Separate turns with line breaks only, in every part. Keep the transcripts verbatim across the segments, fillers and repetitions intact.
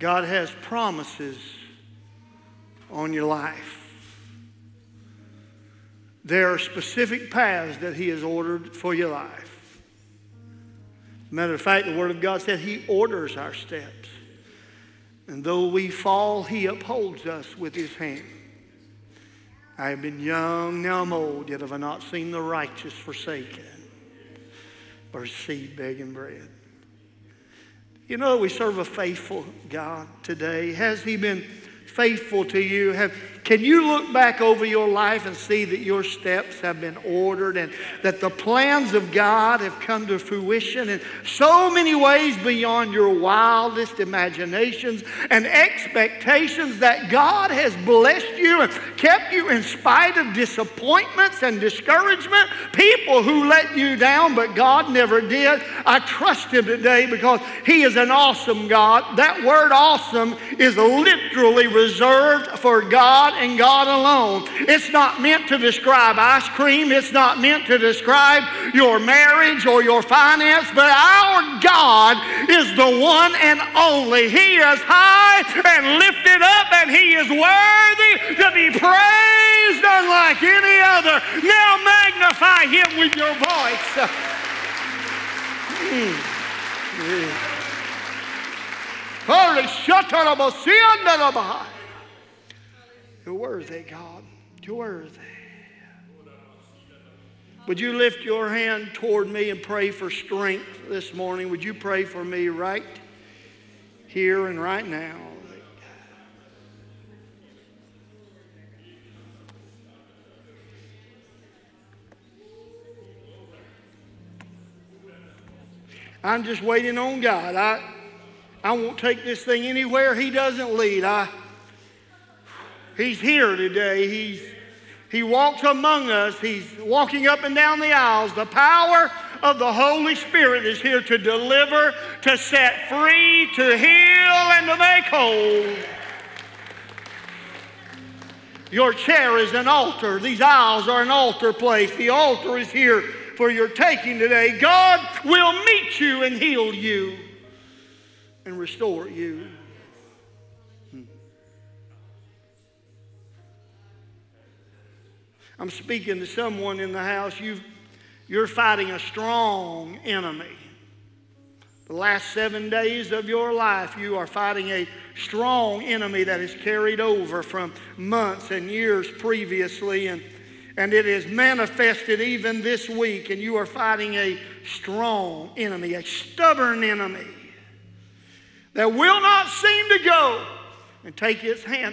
God has promises on your life. There are specific paths that He has ordered for your life. Matter of fact, the Word of God said He orders our steps. And though we fall, He upholds us with His hand. I have been young, now I'm old, yet have I not seen the righteous forsaken, or seed begging bread. You know, we serve a faithful God today. Has He been faithful to you? Have, can you look back over your life and see that your steps have been ordered and that the plans of God have come to fruition in so many ways beyond your wildest imaginations and expectations, that God has blessed you and kept you in spite of disappointments and discouragement, people who let you down, but God never did? I trust Him today because He is an awesome God. That word awesome is literally reserved for God and God alone. It's not meant to describe ice cream. It's not meant to describe your marriage or your finance. But our God is the one and only. He is high and lifted up, and He is worthy to be praised unlike any other. Now magnify Him with your voice. You're worthy, God. You're worthy. Would you lift your hand toward me and pray for strength this morning? Would you pray for me right here and right now? I'm just waiting on God. I, I won't take this thing anywhere He doesn't lead. I, he's here today. He's, he walks among us. He's walking up and down the aisles. The power of the Holy Spirit is here to deliver, to set free, to heal, and to make whole. Your chair is an altar. These aisles are an altar place. The altar is here for your taking today. God will meet you and heal you and restore you. Hmm. I'm speaking to someone in the house. You've, you're fighting a strong enemy. The last seven days of your life, you are fighting a strong enemy that is carried over from months and years previously, and And it is manifested even this week, and you are fighting a strong enemy, a stubborn enemy that will not seem to go and take its hand.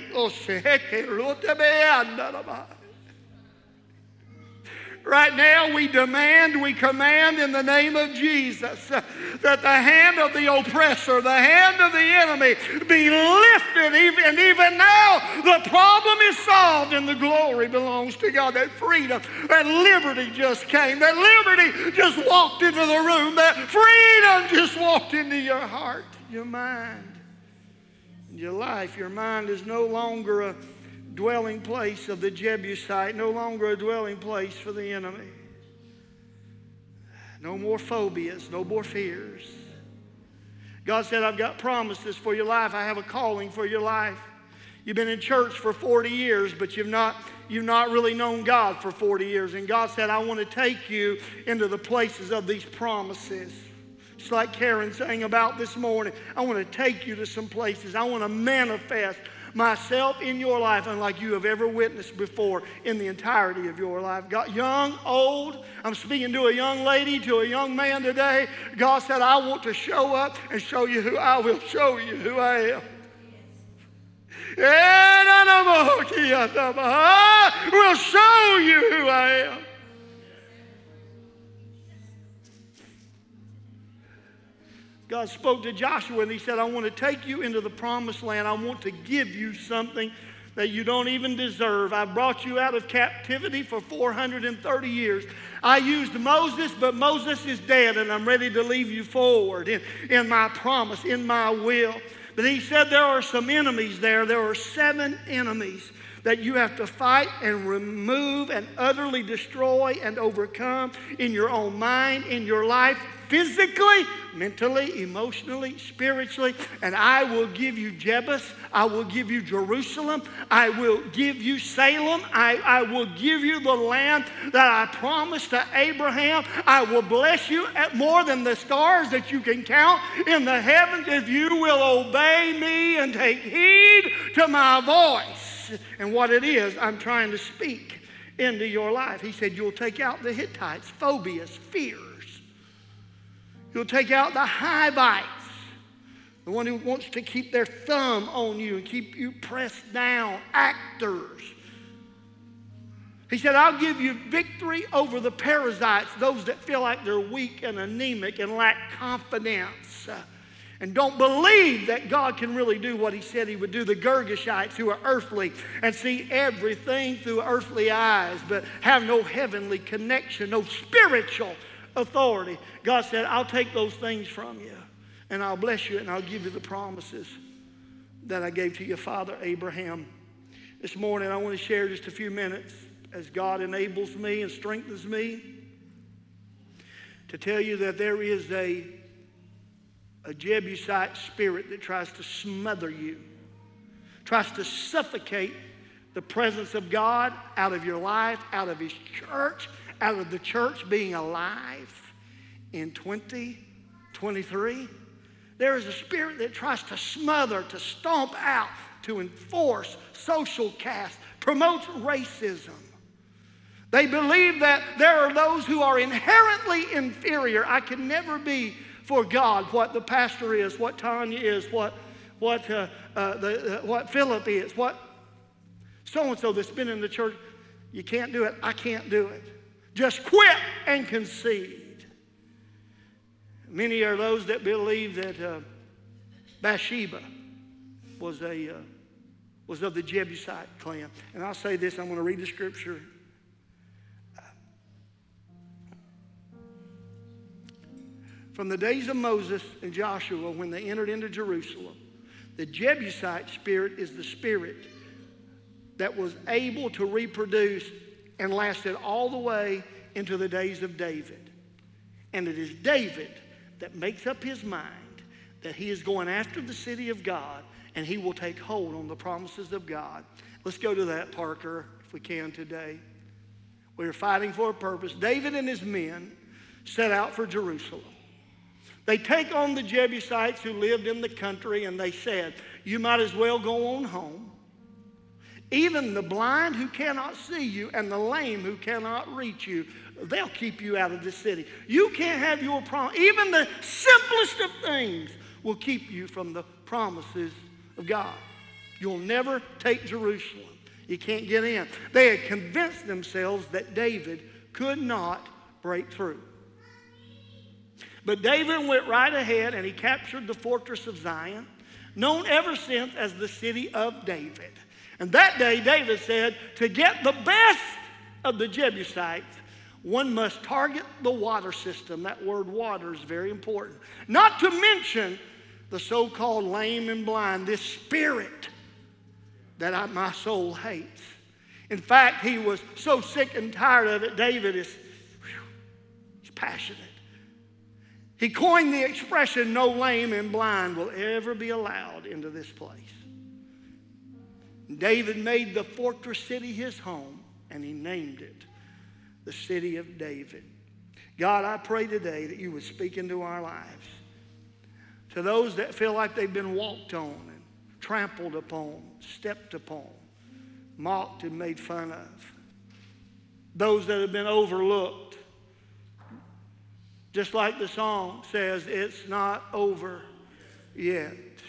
Right now we demand, we command in the name of Jesus uh, that the hand of the oppressor, the hand of the enemy be lifted. Even, and even now the problem is solved and the glory belongs to God. That freedom, that liberty just came. That liberty just walked into the room. That freedom just walked into your heart, your mind, and your life. Your mind is no longer a dwelling place of the Jebusite, no longer a dwelling place for the enemy. No more phobias, no more fears. God said, I've got promises for your life. I have a calling for your life. You've been in church for forty years, but you've not, you've not really known God for forty years. And God said, I want to take you into the places of these promises. Just like Karen sang about this morning, I want to take you to some places. I want to manifest myself in your life unlike you have ever witnessed before in the entirety of your life. God, young, old, I'm speaking to a young lady, to a young man today. God said, I want to show up and show you who I will show you who I am. I will show you who I am. God spoke to Joshua and He said, I want to take you into the promised land. I want to give you something that you don't even deserve. I brought you out of captivity for four hundred thirty years. I used Moses, but Moses is dead, and I'm ready to leave you forward in, in my promise, in my will. But He said there are some enemies there. There are seven enemies that you have to fight and remove and utterly destroy and overcome in your own mind, in your life, physically, mentally, emotionally, spiritually. And I will give you Jebus. I will give you Jerusalem. I will give you Salem. I, I will give you the land that I promised to Abraham. I will bless you at more than the stars that you can count in the heavens if you will obey me and take heed to my voice and what it is I'm trying to speak into your life. He said, you'll take out the Hittites, phobias, fears. You'll take out the Hivites, the one who wants to keep their thumb on you and keep you pressed down, actors. He said, I'll give you victory over the parasites, those that feel like they're weak and anemic and lack confidence uh, and don't believe that God can really do what he said he would do. The Girgashites who are earthly and see everything through earthly eyes but have no heavenly connection, no spiritual authority. God said, I'll take those things from you and I'll bless you and I'll give you the promises that I gave to your father Abraham. This morning I want to share just a few minutes as God enables me and strengthens me to tell you that there is a, a Jebusite spirit that tries to smother you, tries to suffocate the presence of God out of your life, out of his church, out of the church being alive in twenty twenty-three. There is a spirit that tries to smother, to stomp out, to enforce social caste, promotes racism. They believe that there are those who are inherently inferior. I can never be for God what the pastor is, what Tanya is, what, what, uh, uh, the, uh, what Philip is, what so-and-so that's been in the church. You can't do it. I can't do it. Just quit and concede. Many are those that believe that uh, Bathsheba was a uh, was of the Jebusite clan. And I'll say this, I'm going to read the scripture. From the days of Moses and Joshua when they entered into Jerusalem, the Jebusite spirit is the spirit that was able to reproduce and lasted all the way into the days of David. And it is David that makes up his mind that he is going after the city of God and he will take hold on the promises of God. Let's go to that, Parker, if we can today. We are fighting for a purpose. David and his men set out for Jerusalem. They take on the Jebusites who lived in the country and they said, you might as well go on home. Even the blind who cannot see you and the lame who cannot reach you, they'll keep you out of the city. You can't have your promise. Even the simplest of things will keep you from the promises of God. You'll never take Jerusalem. You can't get in. They had convinced themselves that David could not break through. But David went right ahead and he captured the fortress of Zion, known ever since as the city of David. And that day, David said, to get the best of the Jebusites, one must target the water system. That word water is very important. Not to mention the so-called lame and blind, this spirit that I, my soul hates. In fact, he was so sick and tired of it, David is whew, he's passionate. He coined the expression, no lame and blind will ever be allowed into this place. David made the fortress city his home, and he named it the city of David. God, I pray today that you would speak into our lives. To those that feel like they've been walked on and trampled upon, stepped upon, mocked and made fun of. Those that have been overlooked. Just like the song says, it's not over yet.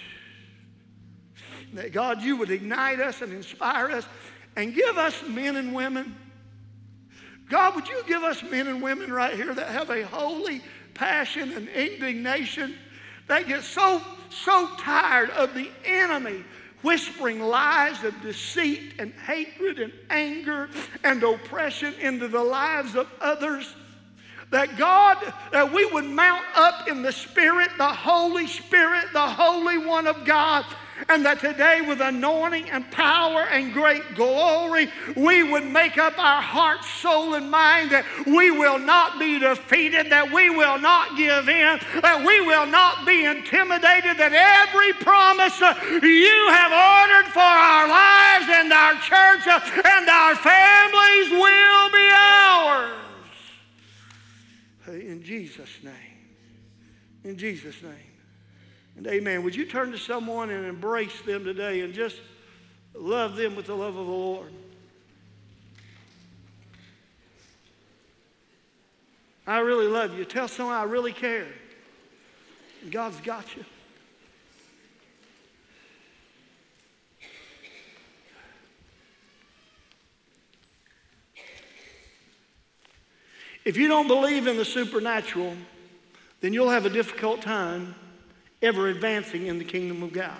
That God, you would ignite us and inspire us and give us men and women. God, would you give us men and women right here that have a holy passion and indignation that get so, so tired of the enemy whispering lies of deceit and hatred and anger and oppression into the lives of others. That God, that we would mount up in the Spirit, the Holy Spirit, the Holy One of God, And that today with anointing and power and great glory, we would make up our heart, soul, and mind that we will not be defeated, that we will not give in, that we will not be intimidated, that every promise uh, you have ordered for our lives and our church uh, and our families will be ours. In Jesus' name. In Jesus' name. And amen. Would you turn to someone and embrace them today and just love them with the love of the Lord? I really love you. Tell someone I really care. And God's got you. If you don't believe in the supernatural, then you'll have a difficult time ever advancing in the kingdom of God.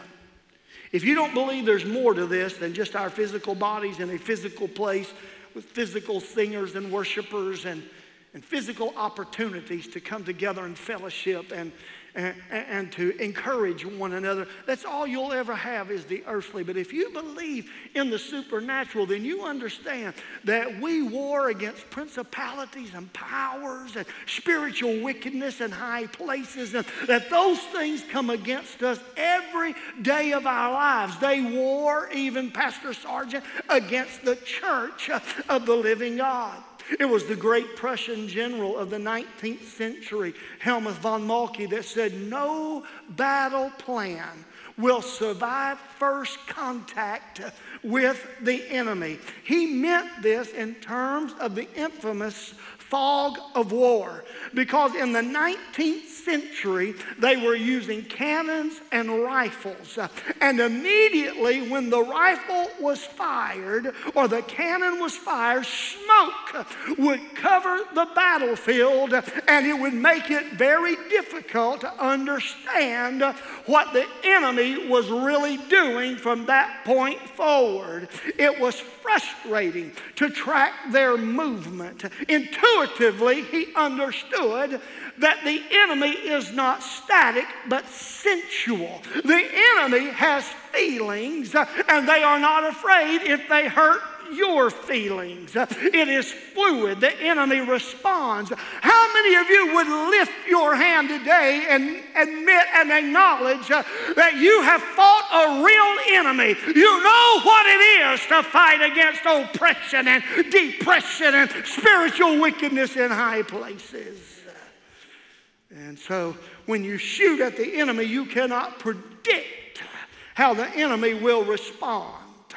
If you don't believe there's more to this than just our physical bodies in a physical place with physical singers and worshipers and, and physical opportunities to come together and fellowship and, and, and to encourage one another, that's all you'll ever have is the earthly. But if you believe in the supernatural, then you understand that we war against principalities and powers and spiritual wickedness in high places, and that those things come against us every day of our lives. They war, even Pastor Sargent, against the church of the living God. It was the great Prussian general of the nineteenth century, Helmuth von Moltke, that said, no battle plan will survive first contact with the enemy. He meant this in terms of the infamous fog of war, because in the nineteenth century they were using cannons and rifles, and immediately when the rifle was fired or the cannon was fired, smoke would cover the battlefield, and it would make it very difficult to understand what the enemy was really doing from that point forward. It was frustrating to track their movement. Intuitively, he understood that the enemy is not static but sensual. The enemy has feelings, and they are not afraid if they hurt your feelings. It is fluid. The enemy responds. How many of you would lift your hand today and admit and acknowledge uh, that you have fought a real enemy? You know what it is to fight against oppression and depression and spiritual wickedness in high places. And so when you shoot at the enemy, you cannot predict how the enemy will respond.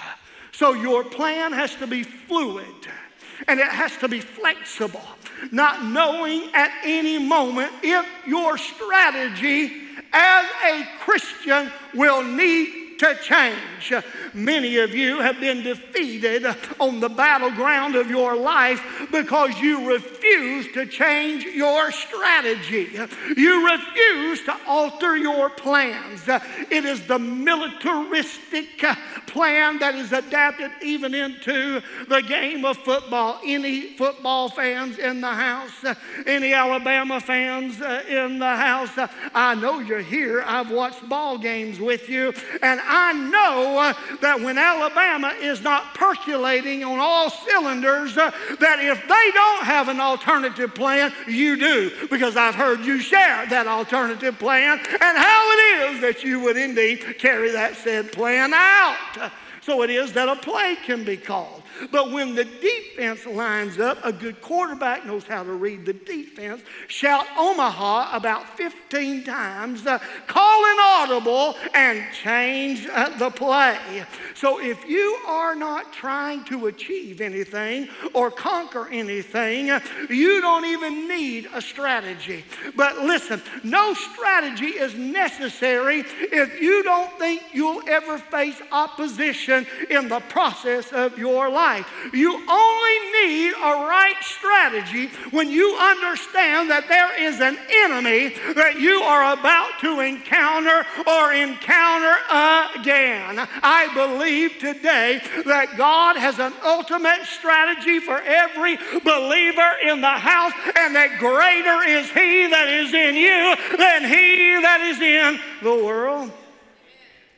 So your plan has to be fluid, and it has to be flexible, not knowing at any moment if your strategy as a Christian will need to change. Many of you have been defeated on the battleground of your life because you refuse to change your strategy. You refuse to alter your plans. It is the militaristic plan that is adapted even into the game of football. Any football fans in the house? Any Alabama fans in the house? I know you're here. I've watched ball games with you, and I know uh, that when Alabama is not percolating on all cylinders, uh, that if they don't have an alternative plan, you do, because I've heard you share that alternative plan and how it is that you would indeed carry that said plan out. So it is that a play can be called. But when the defense lines up, a good quarterback knows how to read the defense. Shout Omaha about fifteen times, uh, call an audible, and change uh, the play. So if you are not trying to achieve anything or conquer anything, you don't even need a strategy. But listen, no strategy is necessary if you don't think you'll ever face opposition in the process of your life. You only need a right strategy when you understand that there is an enemy that you are about to encounter or encounter again. I believe today that God has an ultimate strategy for every believer in the house, and that greater is He that is in you than he that is in the world.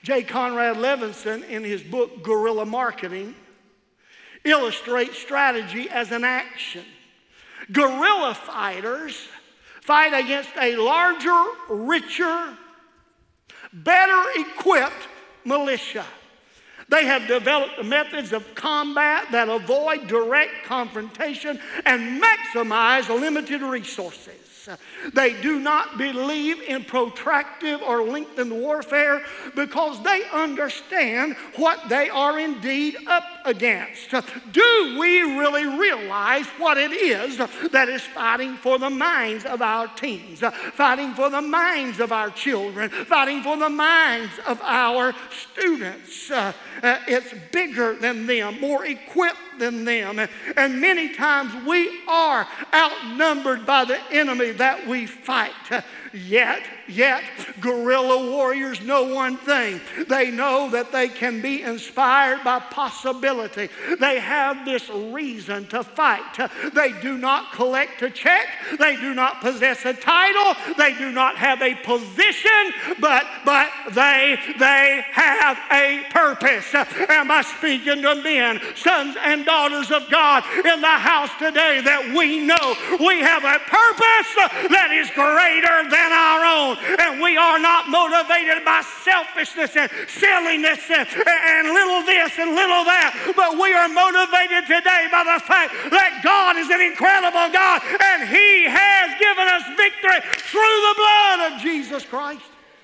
J. Conrad Levinson, in his book Guerrilla Marketing, illustrates strategy as an action. Guerrilla fighters fight against a larger, richer, better equipped militia. They have developed methods of combat that avoid direct confrontation and maximize limited resources. They do not believe in protracted or lengthened warfare because they understand what they are indeed up against. Do we really realize what it is that is fighting for the minds of our teens, fighting for the minds of our children, fighting for the minds of our students? Uh, uh, it's bigger than them, more equipped than them. And many times we are outnumbered by the enemy that we fight. Yet, yet, guerrilla warriors know one thing. They know that they can be inspired by possibility. They have this reason to fight. They do not collect a check. They do not possess a title. They do not have a position, but, but they, they have a purpose. Am I speaking to men, sons and daughters of God in the house today, that we know we have a purpose that is greater than than our own, and we are not motivated by selfishness and silliness and, and little this and little that, but we are motivated today by the fact that God is an incredible God, and He has given us victory through the blood of Jesus Christ.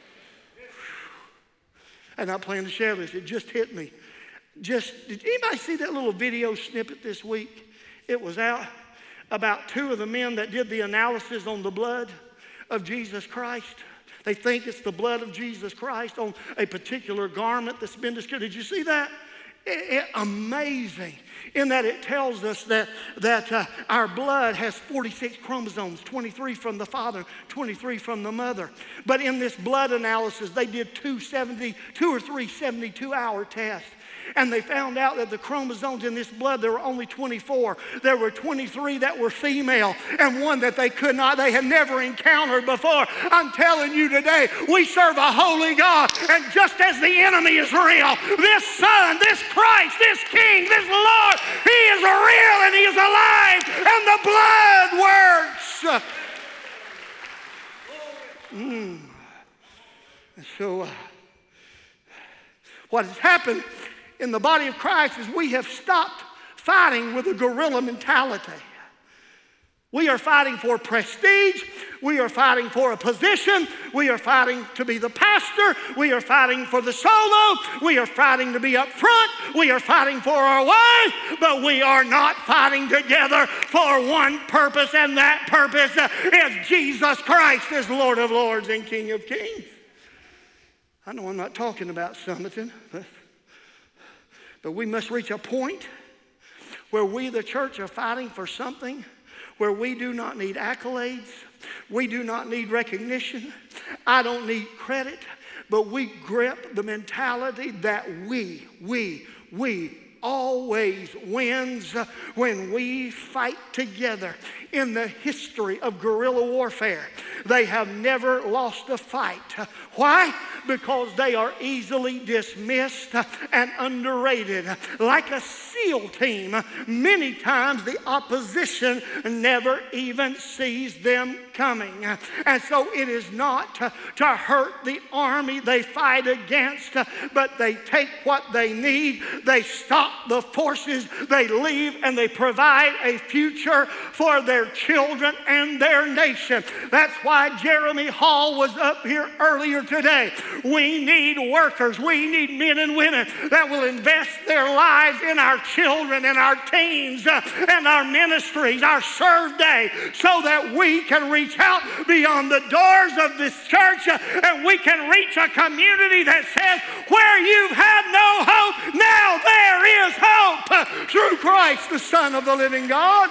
I'm not planning to share this. It just hit me. Just did anybody see that little video snippet this week? It was out about two of the men that did the analysis on the blood of Jesus Christ. They think it's the blood of Jesus Christ on a particular garment that's been destroyed. Did you see that? It, it, amazing in that it tells us that, that uh, our blood has forty-six chromosomes, twenty-three from the father, twenty-three from the mother. But in this blood analysis, they did two, seventy, two or three seventy-two hour tests. And they found out that the chromosomes in this blood, there were only twenty-four. There were twenty-three that were female and one that they could not, they had never encountered before. I'm telling you today, we serve a holy God. And just as the enemy is real, this Son, this Christ, this King, this Lord, He is real and He is alive. And the blood works. Mm. So uh, what has happened in the body of Christ is we have stopped fighting with a guerrilla mentality. We are fighting for prestige. We are fighting for a position. We are fighting to be the pastor. We are fighting for the solo. We are fighting to be up front. We are fighting for our way, but we are not fighting together for one purpose, and that purpose is Jesus Christ as Lord of Lords and King of Kings. I know I'm not talking about Summerton, but But we must reach a point where we, the church, are fighting for something where we do not need accolades. We do not need recognition. I don't need credit. But we grip the mentality that we, we, we always wins when we fight together. In the history of guerrilla warfare, they have never lost a fight. Why? Because they are easily dismissed and underrated. Like a SEAL team, many times the opposition never even sees them coming. And so it is not to, to hurt the army they fight against, but they take what they need, they stop the forces, they leave, and they provide a future for their children and their nation. That's why Jeremy Hall was up here earlier today. We need workers. We need men and women that will invest their lives in our children and our teens uh, and our ministries, our serve day, so that we can reach out beyond the doors of this church uh, and we can reach a community that says, where you've had no hope, now there is hope uh, through Christ, the Son of the living God.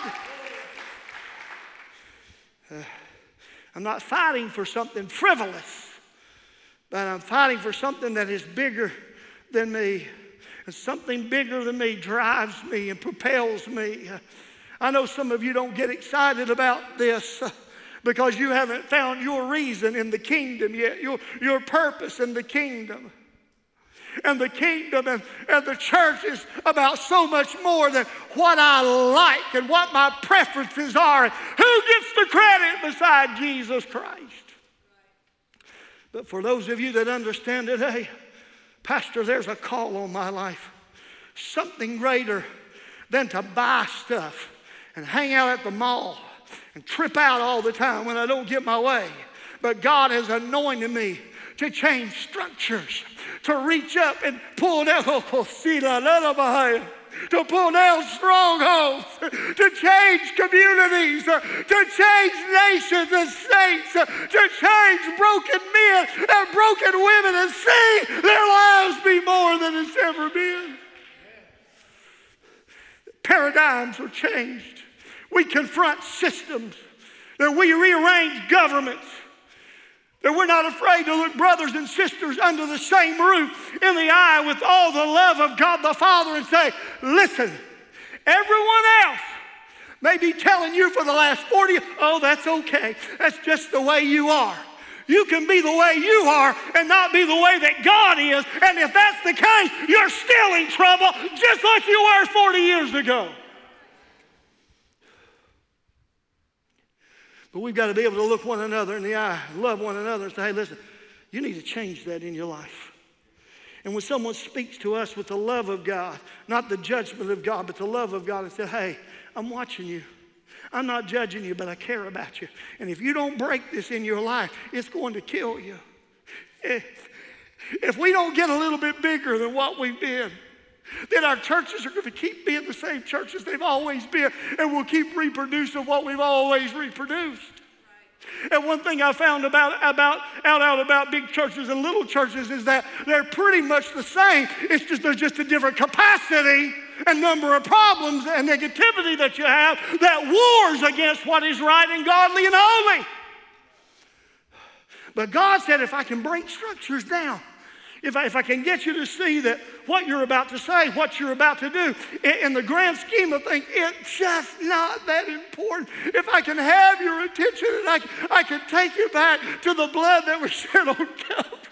Uh, I'm not fighting for something frivolous, but I'm fighting for something that is bigger than me. And something bigger than me drives me and propels me. Uh, I know some of you don't get excited about this uh, because you haven't found your reason in the kingdom yet, your, your purpose in the kingdom. And the kingdom and, and the church is about so much more than what I like and what my preferences are. And who gets the credit beside Jesus Christ? But for those of you that understand today, Pastor, there's a call on my life. Something greater than to buy stuff and hang out at the mall and trip out all the time when I don't get my way. But God has anointed me to change structures, to reach up and pull down, to pull down strongholds, to change communities, to change nations and states, to change broken men and broken women and see their lives be more than it's ever been. Paradigms are changed. We confront systems, that we rearrange governments, that we're not afraid to look brothers and sisters under the same roof in the eye with all the love of God the Father and say, listen, everyone else may be telling you for the last forty, oh, that's okay. That's just the way you are. You can be the way you are and not be the way that God is. And if that's the case, you're still in trouble just like you were forty years ago. But we've got to be able to look one another in the eye, love one another and say, hey, listen, you need to change that in your life. And when someone speaks to us with the love of God, not the judgment of God, but the love of God and say, hey, I'm watching you. I'm not judging you, but I care about you. And if you don't break this in your life, it's going to kill you. If, if we don't get a little bit bigger than what we've been, then our churches are going to keep being the same churches they've always been, and we'll keep reproducing what we've always reproduced. Right. And one thing I found about, about out, out about big churches and little churches is that they're pretty much the same. It's just there's just a different capacity and number of problems and negativity that you have that wars against what is right and godly and holy. But God said, if I can break structures down, If I, if I can get you to see that what you're about to say, what you're about to do, in, in the grand scheme of things, it's just not that important. If I can have your attention and I, I can take you back to the blood that was shed on Calvary.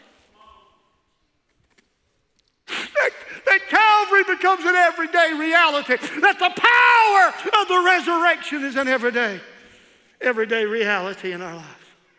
That, that Calvary becomes an everyday reality. That the power of the resurrection is an everyday, everyday reality in our lives.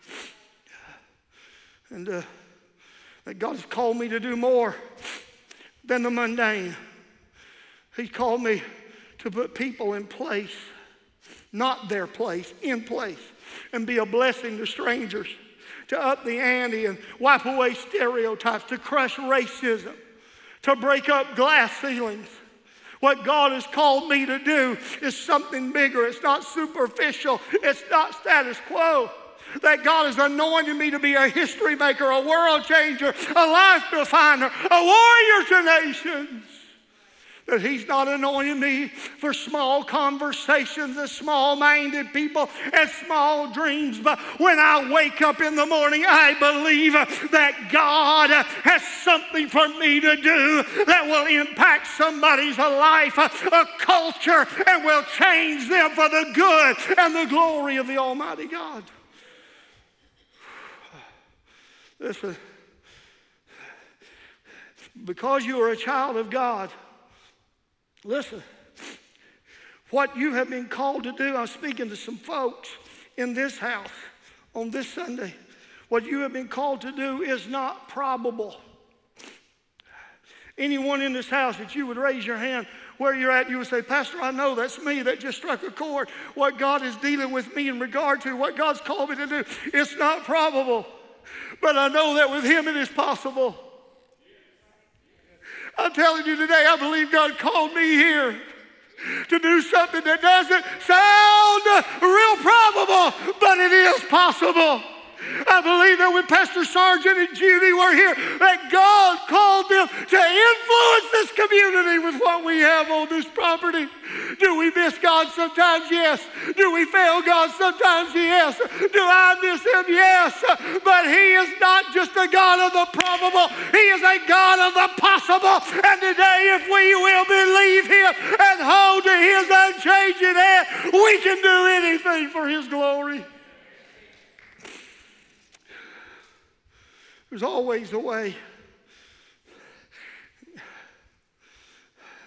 And uh, that God has called me to do more than the mundane. He's called me to put people in place, not their place, in place, and be a blessing to strangers, to up the ante and wipe away stereotypes, to crush racism, to break up glass ceilings. What God has called me to do is something bigger. It's not superficial. It's not status quo. That God has anointed me to be a history maker, a world changer, a life definer, a warrior to nations. That He's not anointed me for small conversations and small-minded people and small dreams. But when I wake up in the morning, I believe that God has something for me to do that will impact somebody's life, a culture, and will change them for the good and the glory of the Almighty God. Listen, because you are a child of God, listen, what you have been called to do, I'm speaking to some folks in this house on this Sunday. What you have been called to do is not probable. Anyone in this house that you would raise your hand where you're at, you would say, Pastor, I know that's me. That just struck a chord. What God is dealing with me in regard to, what God's called me to do, it's not probable. But I know that with Him it is possible. I'm telling you today, I believe God called me here to do something that doesn't sound real probable, but it is possible. I believe that when Pastor Sargent and Judy were here, that God called them to influence this community with what we have on this property. Do we miss God sometimes? Yes. Do we fail God sometimes? Yes. Do I miss Him? Yes. But He is not just a God of the probable. He is a God of the possible. And today, if we will believe Him and hold to His unchanging hand, we can do anything for His glory. There's always a way.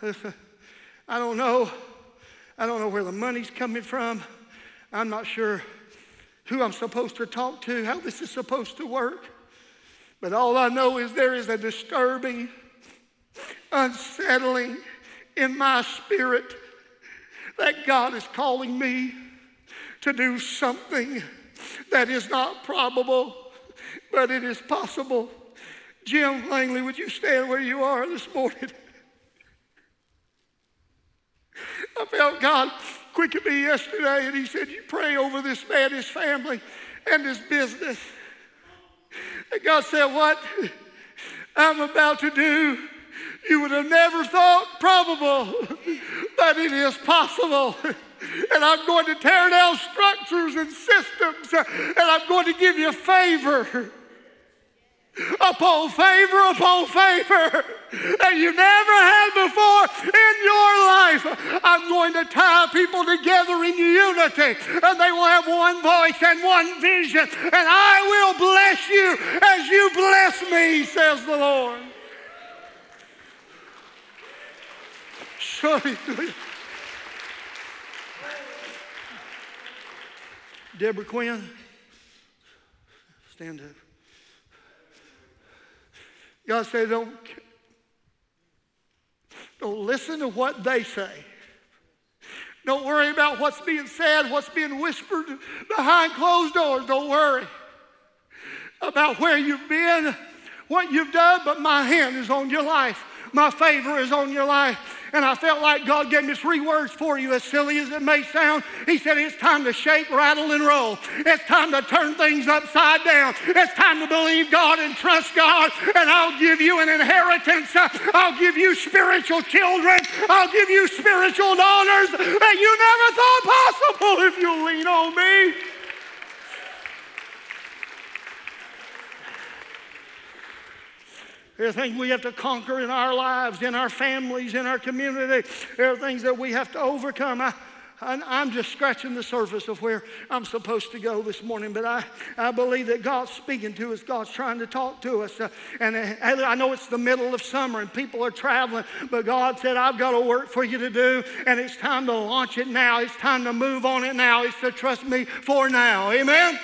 I don't know. I don't know where the money's coming from. I'm not sure who I'm supposed to talk to, how this is supposed to work. But all I know is there is a disturbing, unsettling in my spirit that God is calling me to do something that is not probable, but it is possible. Jim Langley, would you stand where you are this morning? I felt God quick at me yesterday, and he said, you pray over this man, his family, and his business. And God said, what I'm about to do, you would have never thought probable, but it is possible. And I'm going to tear down structures and systems, and I'm going to give you favor upon favor upon favor that you never had before in your life. I'm going to tie people together in unity, and they will have one voice and one vision, and I will bless you as you bless me, says the Lord. Hallelujah. Deborah Quinn, stand up. God said, don't, don't listen to what they say. Don't worry about what's being said, what's being whispered behind closed doors. Don't worry about where you've been, what you've done, but my hand is on your life. My favor is on your life. And I felt like God gave me three words for you, as silly as it may sound. He said, it's time to shake, rattle, and roll. It's time to turn things upside down. It's time to believe God and trust God. And I'll give you an inheritance. I'll give you spiritual children. I'll give you spiritual daughters that you never thought possible if you lean on me. There are things we have to conquer in our lives, in our families, in our community. There are things that we have to overcome. I, I, I'm just scratching the surface of where I'm supposed to go this morning, but I, I believe that God's speaking to us. God's trying to talk to us. Uh, and uh, I know it's the middle of summer and people are traveling, but God said, I've got a work for you to do, and it's time to launch it now. It's time to move on it now. It's to trust me for now. Amen?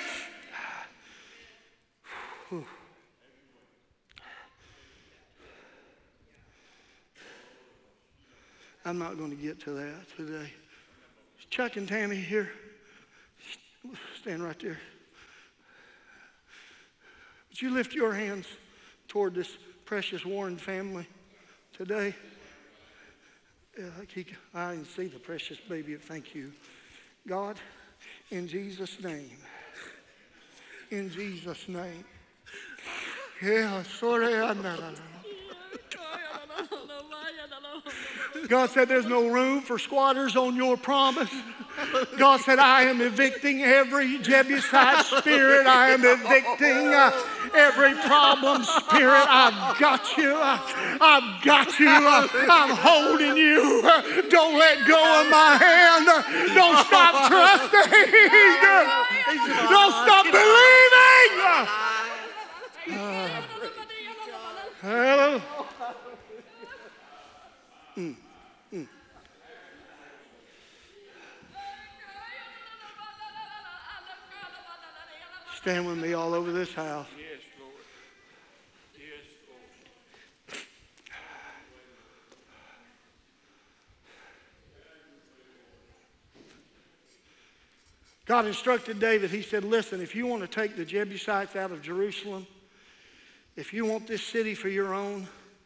I'm not going to get to that today. Is Chuck and Tammy here? Stand right there. Would you lift your hands toward this precious Warren family today? Yeah, I can see the precious baby. Thank you. God, in Jesus' name. In Jesus' name. Yeah, sorry. God said there's no room for squatters on your promise. God said, I am evicting every Jebusite spirit. I am evicting uh, every problem spirit. I've got you. Uh, I've got you. Uh, I'm holding you. Uh, don't let go of my hand. Uh, don't stop trusting. Uh, don't stop believing. Uh, hello. Mm, mm. Stand with me all over this house.
Yes, Lord. Yes, Lord.
God instructed David. He said, listen, if you want to take the Jebusites out of Jerusalem, if you want this city for your own,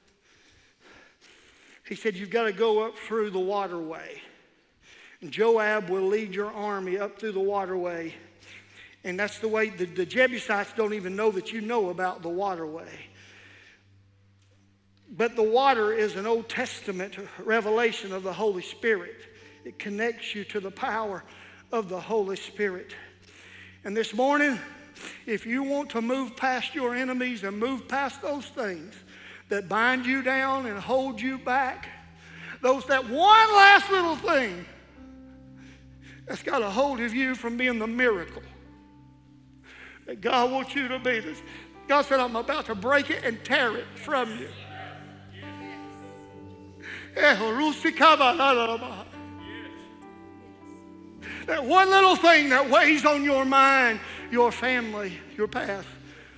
he said, you've got to go up through the waterway. And Joab will lead your army up through the waterway. And that's the way the, the Jebusites don't even know that you know about the waterway. But the water is an Old Testament revelation of the Holy Spirit. It connects you to the power of the Holy Spirit. And this morning, if you want to move past your enemies and move past those things that bind you down and hold you back, those that one last little thing that's got a hold of you from being the miracle that God wants you to be. This, God said, I'm about to break it and tear it from you. That one little thing that weighs on your mind, your family, your past.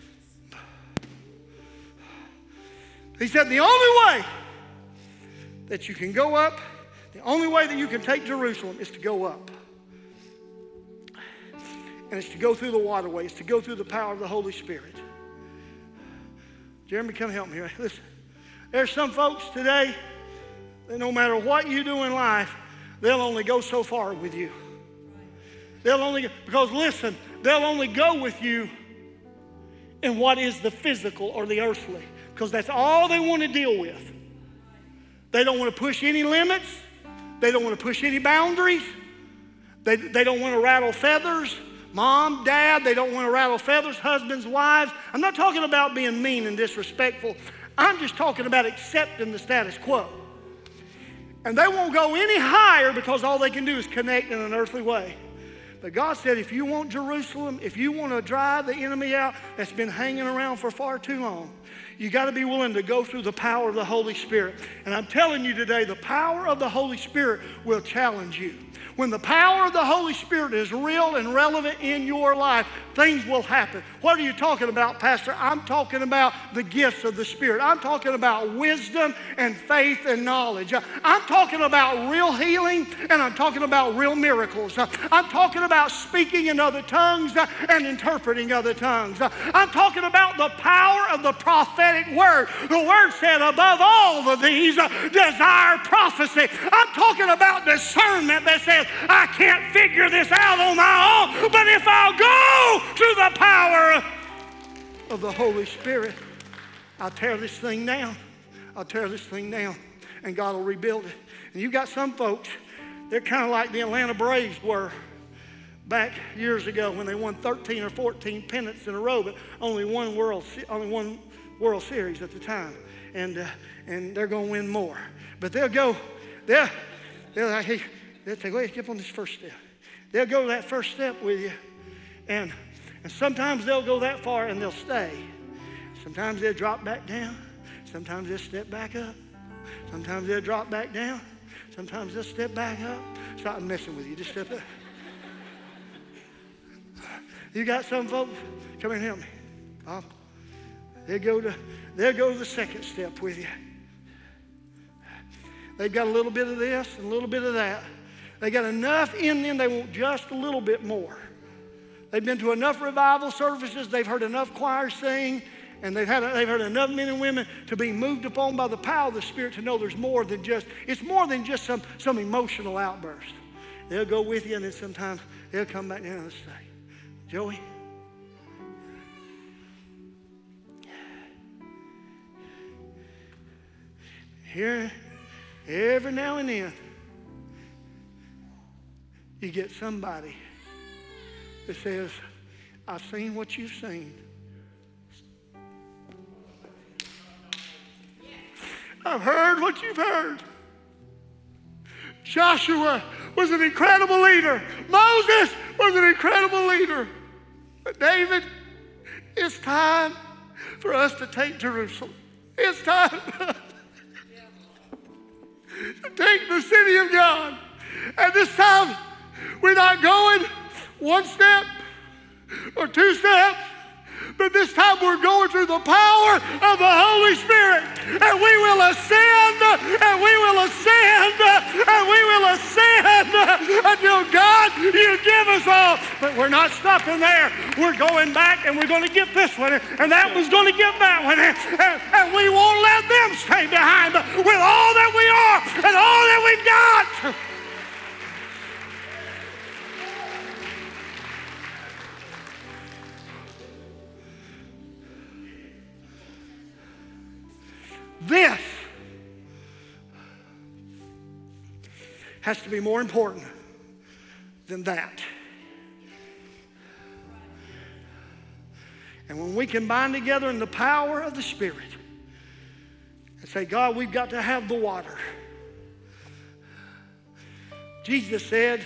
He said the only way that you can go up, the only way that you can take Jerusalem is to go up. And it's to go through the waterway. It's to go through the power of the Holy Spirit. Jeremy, come help me. Listen, there's some folks today that no matter what you do in life, they'll only go so far with you. They'll only, because listen, they'll only go with you in what is the physical or the earthly, because that's all they want to deal with. They don't want to push any limits. They don't want to push any boundaries. They, they don't want to rattle feathers. Mom, dad, they don't want to rattle feathers. Husbands, wives. I'm not talking about being mean and disrespectful. I'm just talking about accepting the status quo. And they won't go any higher because all they can do is connect in an earthly way. But God said, if you want Jerusalem, if you want to drive the enemy out that's been hanging around for far too long, you got to be willing to go through the power of the Holy Spirit. And I'm telling you today, the power of the Holy Spirit will challenge you. When the power of the Holy Spirit is real and relevant in your life, things will happen. What are you talking about, Pastor? I'm talking about the gifts of the Spirit. I'm talking about wisdom and faith and knowledge. I'm talking about real healing, and I'm talking about real miracles. I'm talking about speaking in other tongues and interpreting other tongues. I'm talking about the power of the prophetic word. The word said, above all of these, desire prophecy. I'm talking about discernment that says, I can't figure this out on my own, but if I'll go through the power of the Holy Spirit, I'll tear this thing down. I'll tear this thing down, and God will rebuild it. And you got some folks, they're kind of like the Atlanta Braves were back years ago when they won thirteen or fourteen pennants in a row, but only one World, only one World Series at the time, and uh, and they're going to win more. But they'll go, they'll, they'll like, hey, they'll say, wait, get on this first step. They'll go that first step with you, and and sometimes they'll go that far and they'll stay. Sometimes they'll drop back down. Sometimes they'll step back up. Sometimes they'll drop back down. Sometimes they'll step back up. Stop messing with you. Just step up. You got some folks? Come here and help me. Bob. They'll go to, they'll go to the second step with you. They've got a little bit of this and a little bit of that. They got enough in them, they want just a little bit more. They've been to enough revival services, they've heard enough choirs sing, and they've, had, they've heard enough men and women to be moved upon by the power of the Spirit to know there's more than just, it's more than just some, some emotional outburst. They'll go with you, and then sometimes they'll come back down and say, Joey, here, every now and then, you get somebody that says, I've seen what you've seen. I've heard what you've heard. Joshua was an incredible leader. Moses was an incredible leader. But David, it's time for us to take Jerusalem. It's time to take the city of God. And this time, we're not going one step or two steps, but this time we're going through the power of the Holy Spirit. And we will ascend, and we will ascend, and we will ascend until God, you give us all. But we're not stopping there. We're going back, and we're going to get this one, and that one's going to get that one. And, and we won't let them stay behind. But with all that we are and all that we've got, this has to be more important than that. And when we combine together in the power of the Spirit and say, God, we've got to have the water. Jesus said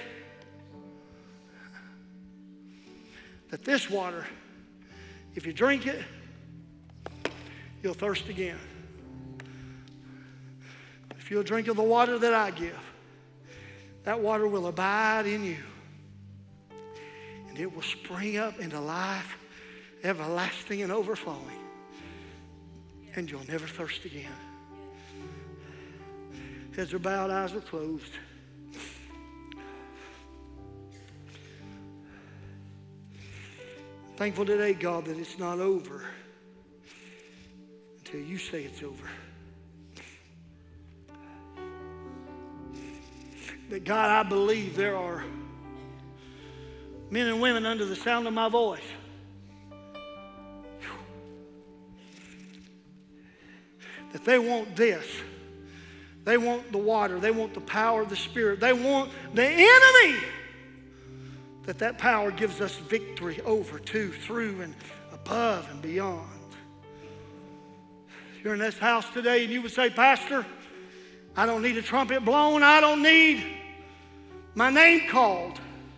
that this water, if you drink it, you'll thirst again. If you'll drink of the water that I give, that water will abide in you. And it will spring up into life, everlasting and overflowing. And you'll never thirst again. Heads are bowed, eyes are closed. Thankful today, God, that it's not over until you say it's over. That, God, I believe there are men and women under the sound of my voice that they want this. They want the water. They want the power of the Spirit. They want the enemy. That that power gives us victory over, to, through, and above and beyond. You're in this house today and you would say, Pastor, I don't need a trumpet blown. I don't need my name called.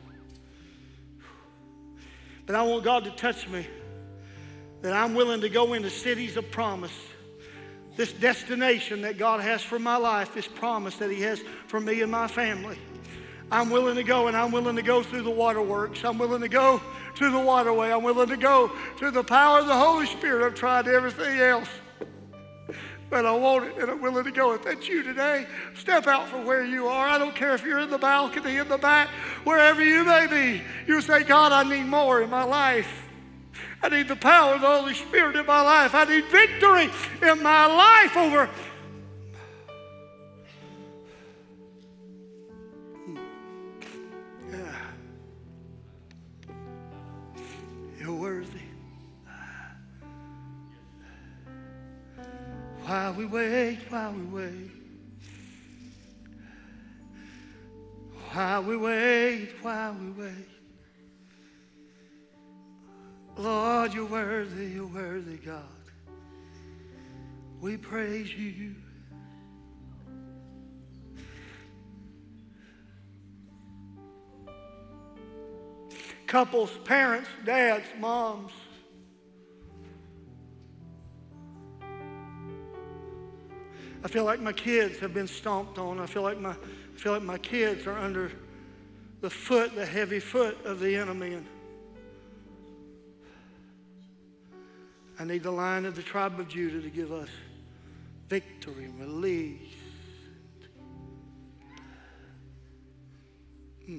But I want God to touch me. That I'm willing to go into cities of promise. This destination that God has for my life, this promise that He has for me and my family. I'm willing to go, and I'm willing to go through the waterworks. I'm willing to go to the waterway. I'm willing to go to the power of the Holy Spirit. I've tried everything else, but I want it, and I'm willing to go. If that's you today, step out from where you are. I don't care if you're in the balcony, in the back, wherever you may be. You say, God, I need more in my life. I need the power of the Holy Spirit in my life. I need victory in my life over. Yeah. You're worthy. While we wait, while we wait. While we wait, while we wait. Lord, you're worthy, you're worthy, God. We praise you. Couples, parents, dads, moms. I feel like my kids have been stomped on. I feel like my, I feel like my kids are under the foot, the heavy foot of the enemy. And I need the Lion of the tribe of Judah to give us victory and release. Hmm.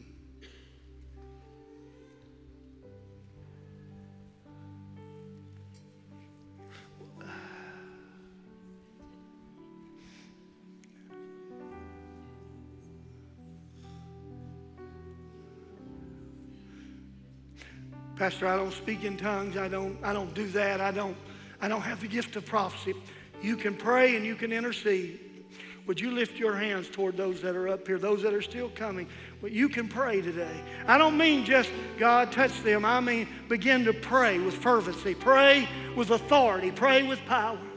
Pastor, I don't speak in tongues. I don't, I don't do that. I don't, I don't have the gift of prophecy. You can pray and you can intercede. Would you lift your hands toward those that are up here, those that are still coming? But you can pray today. I don't mean just God touch them. I mean begin to pray with fervency. Pray with authority. Pray with power.